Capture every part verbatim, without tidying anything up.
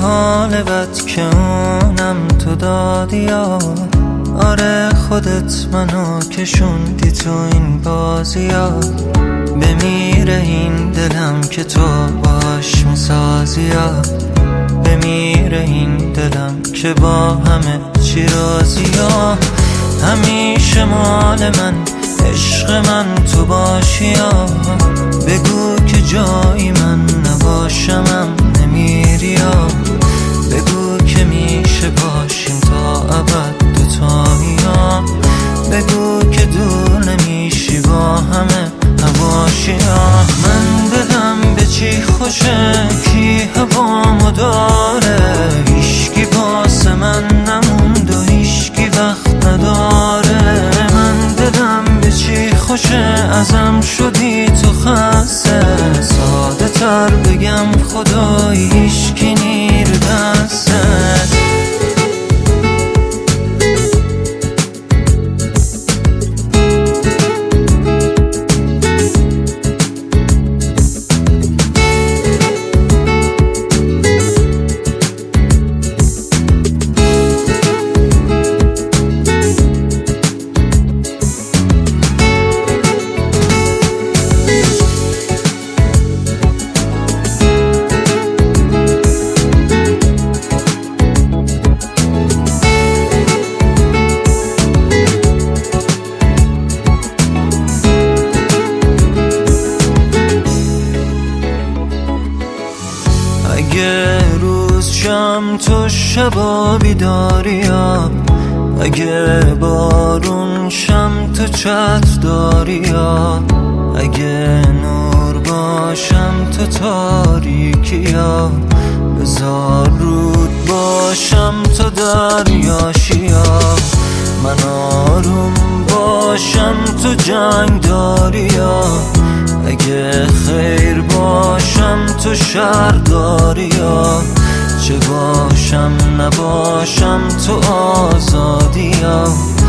حال بد که اونم تو دادی یا آره خودت منو کشوندی تو این بازی ها. بمیره این دلم که تو باش میسازی یا بمیره این دلم که با همه چی راضی یا همیشه مال من عشق من تو باشی یا بگو که جایی من نباشمم نمیری یا بگو که میشه باشیم تا ابد دوتایی یا بگو که دور نمیشی با همه هواشی یا من دلم به چی خوشه کی هوامو داره هیشکی واسه من نموند و هیشکی وقت نداره من دلم به چی خوشه ازم شدی تو خسته ساده تر بگم خدایی هیشکی نیر دسته اگه روز شم تو شبا بیداری یا اگه بارون شم تو چتر داری یا اگه نور باشم تو تاریکی یا بذار رود باشم تو دریاشی یا من آروم باشم تو جنگ داری یا اگه خیر باشم تو شر داری یا چه باشم نباشم تو آزادی یا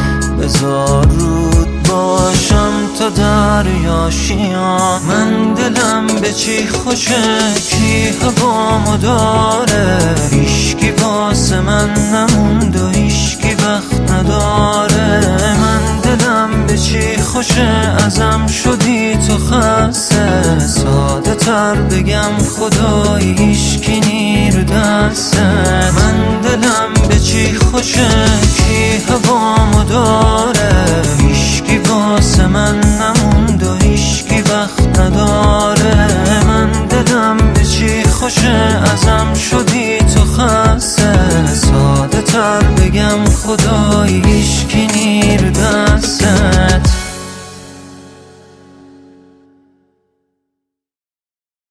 بذار رود باشم تو دریاشی یا من دلم به چی خوشه کی هوامو داره هیشکی واسه من نموند و هیشکی وقت نداره من دلم به چی خوشه ازم شدی تو خسته ساده تر بگم خدایی هیشکی نیر دسته من دلم به چی خوشه کی هوامو داره هیشکی واسه من نموند و هیشکی وقت نداره من دلم به چی خوشه ازم شدی تو خسته ساده تر بگم خدایی هیشکی نیر